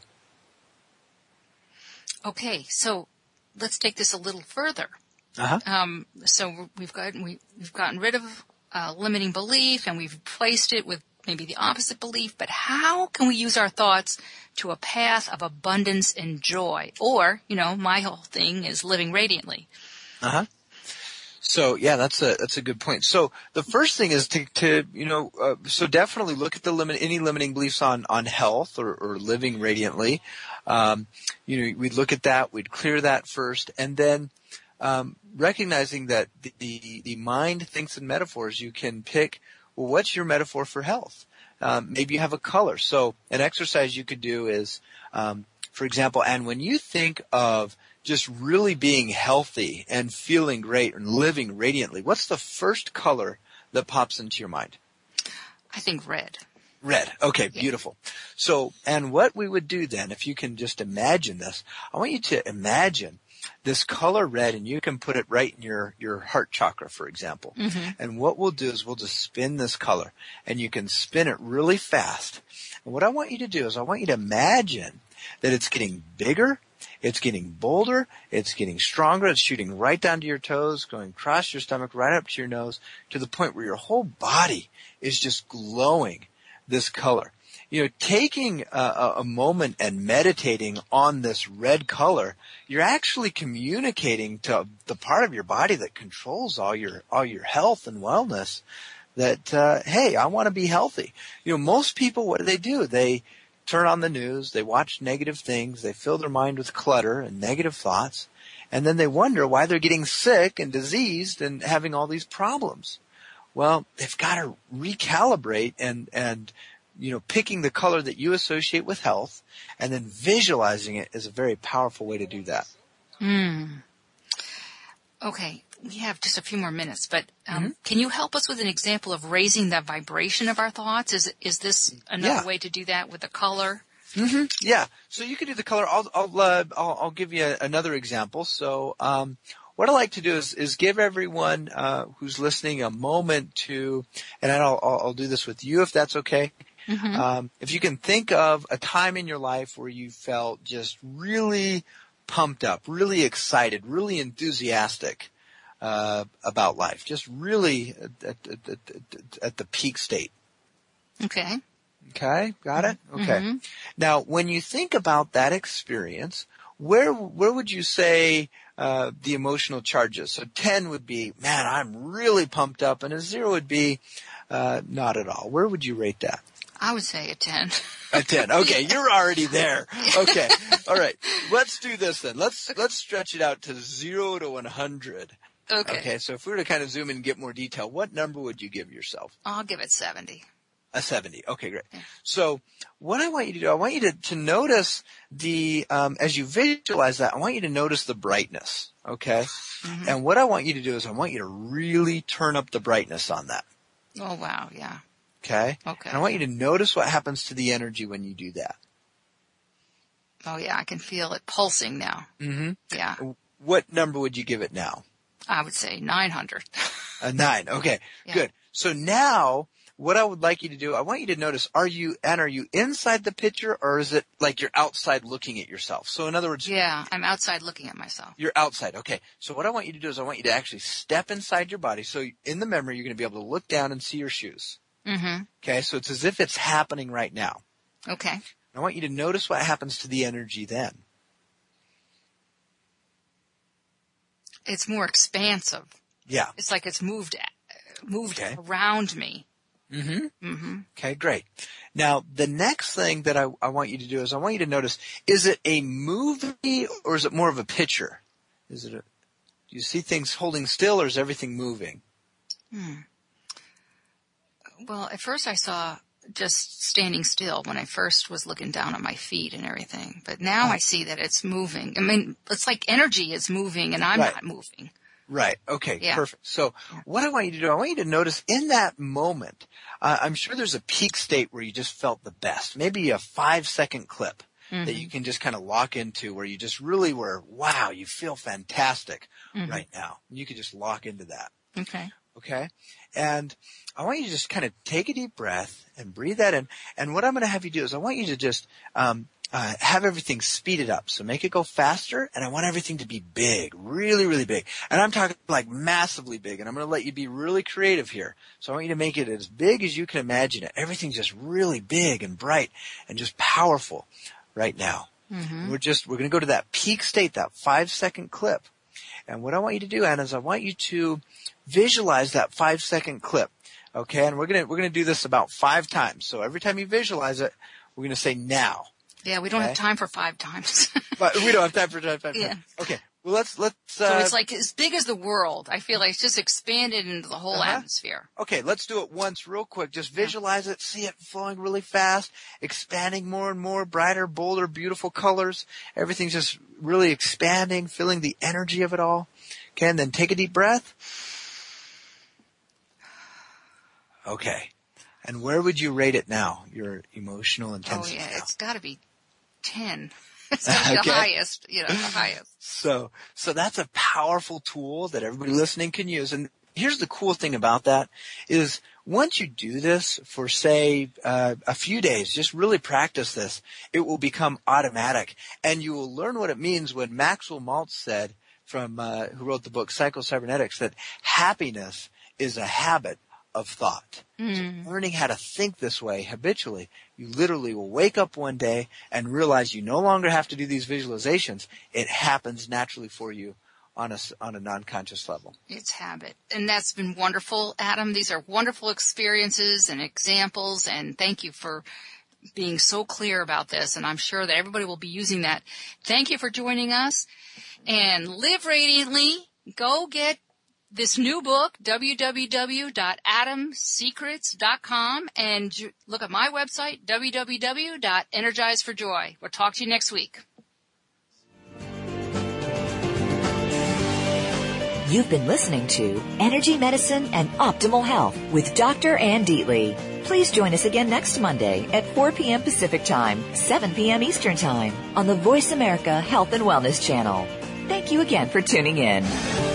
Okay, so let's take this a little further. Uh-huh. Um, so we've got we, we've gotten rid of uh, limiting belief, and we've replaced it with maybe the opposite belief. But how can we use our thoughts to a path of abundance and joy? Or, you know, my whole thing is living radiantly. Uh huh. So yeah, that's a that's a good point. So the first thing is to to you know uh, so definitely look at the limit any limiting beliefs on on health or, or living radiantly. Um, you know, we'd look at that, we'd clear that first, and then um, recognizing that the, the the mind thinks in metaphors. You can pick, well, what's your metaphor for health? Um, maybe you have a color. So an exercise you could do is, um, for example, and when you think of just really being healthy and feeling great and living radiantly, what's the first color that pops into your mind? I think red. Red. Okay, yeah. Beautiful. So, and what we would do then, if you can just imagine this, I want you to imagine this color red, and you can put it right in your, your heart chakra, for example. Mm-hmm. And what we'll do is we'll just spin this color, and you can spin it really fast. And what I want you to do is I want you to imagine that it's getting bigger, it's getting bolder, it's getting stronger, it's shooting right down to your toes, going across your stomach, right up to your nose, to the point where your whole body is just glowing this color. You know, taking a, a moment and meditating on this red color, you're actually communicating to the part of your body that controls all your all your health and wellness that, uh, hey, I want to be healthy. You know, most people, what do they do? They turn on the news, they watch negative things, they fill their mind with clutter and negative thoughts, and then they wonder why they're getting sick and diseased and having all these problems. Well, they've got to recalibrate and, and, you know, picking the color that you associate with health and then visualizing it is a very powerful way to do that. Hmm. Okay. We have just a few more minutes, but um, mm-hmm. can you help us with an example of raising the vibration of our thoughts? Is is this another yeah. way to do that with the color? Mm-hmm. Yeah. So you can do the color. I'll I'll uh, I'll, I'll give you another example. So um, what I like to do is is give everyone uh, who's listening a moment to, and I'll I'll, I'll do this with you if that's okay. Mm-hmm. Um, if you can think of a time in your life where you felt just really pumped up, really excited, really enthusiastic. Uh, about life, just really at, at, at, at the peak state. Okay. Okay, got it? Okay. Mm-hmm. Now, when you think about that experience, where where would you say uh, the emotional charges? So ten would be, man, I'm really pumped up, and a zero would be uh, not at all. Where would you rate that? I would say a ten. A ten. Okay, yeah. You're already there. Okay. All right. Let's do this then. Let's let's stretch it out to zero to one hundred. Okay. Okay, so if we were to kind of zoom in and get more detail, what number would you give yourself? I'll give it seventy. A seventy. Okay, great. Yeah. So what I want you to do, I want you to, to notice the, um, as you visualize that, I want you to notice the brightness. Okay? Mm-hmm. And what I want you to do is I want you to really turn up the brightness on that. Oh, wow. Yeah. Okay? Okay. And I want you to notice what happens to the energy when you do that. Oh, yeah. I can feel it pulsing now. Mm-hmm. Yeah. What number would you give it now? I would say nine hundred. A nine. Okay, yeah. Good. So now what I would like you to do, I want you to notice, are you, and are you inside the picture or is it like you're outside looking at yourself? So in other words. Yeah, I'm outside looking at myself. You're outside. Okay. So what I want you to do is I want you to actually step inside your body. So in the memory, you're going to be able to look down and see your shoes. Mm-hmm. Okay. So it's as if it's happening right now. Okay. I want you to notice what happens to the energy then. It's more expansive. Yeah. It's like it's moved, moved okay. around me. Mm-hmm. Mm-hmm. Okay, great. Now, the next thing that I, I want you to do is I want you to notice, is it a movie or is it more of a picture? Is it a, do you see things holding still or is everything moving? Hmm. Well, at first I saw just standing still when I first was looking down at my feet and everything. But now I see that it's moving. I mean, it's like energy is moving and I'm right. not moving. Right. Okay. Yeah. Perfect. So what I want you to do, I want you to notice in that moment, uh, I'm sure there's a peak state where you just felt the best. Maybe a five second clip mm-hmm. that you can just kind of lock into where you just really were, wow, you feel fantastic mm-hmm. right now. You can just lock into that. Okay. Okay. And I want you to just kind of take a deep breath and breathe that in. And what I'm going to have you do is I want you to just, um, uh, have everything speeded up. So make it go faster. And I want everything to be big, really, really big. And I'm talking like massively big. And I'm going to let you be really creative here. So I want you to make it as big as you can imagine it. Everything's just really big and bright and just powerful right now. Mm-hmm. We're just, we're going to go to that peak state, that five second clip. And what I want you to do, Anna, is I want you to visualize that five second clip. Okay. And we're going to, we're going to do this about five times. So every time you visualize it, we're going to say now. Yeah. We don't okay? have time for five times. But we don't have time for five, five yeah. times. Okay. Well, let's, let's, uh. So it's like as big as the world. I feel like it's just expanded into the whole uh-huh. atmosphere. Okay. Let's do it once real quick. Just visualize it. See it flowing really fast, expanding more and more, brighter, bolder, beautiful colors. Everything's just really expanding, feeling the energy of it all. Okay. And then take a deep breath. Okay. And where would you rate it now, your emotional intensity? Oh, yeah. Now? It's got to be ten. It's gonna be Okay. the highest, you know, the highest. So, so that's a powerful tool that everybody listening can use. And here's the cool thing about that is once you do this for, say, uh, a few days, just really practice this, it will become automatic. And you will learn what it means when Maxwell Maltz said, from uh, who wrote the book Psycho-Cybernetics, that happiness is a habit of thought. Mm. So learning how to think this way habitually, you literally will wake up one day and realize you no longer have to do these visualizations. It happens naturally for you on a, on a non-conscious level. It's habit. And that's been wonderful, Adam. These are wonderful experiences and examples, and thank you for being so clear about this, and I'm sure that everybody will be using that. Thank you for joining us, and live radiantly. Go get this new book, w w w dot adam secrets dot com, and look at my website, w w w dot energize for joy. We'll talk to you next week. You've been listening to Energy Medicine and Optimal Health with Doctor Ann Dietly. Please join us again next Monday at four p.m. Pacific Time, seven p.m. Eastern Time on the Voice America Health and Wellness Channel. Thank you again for tuning in.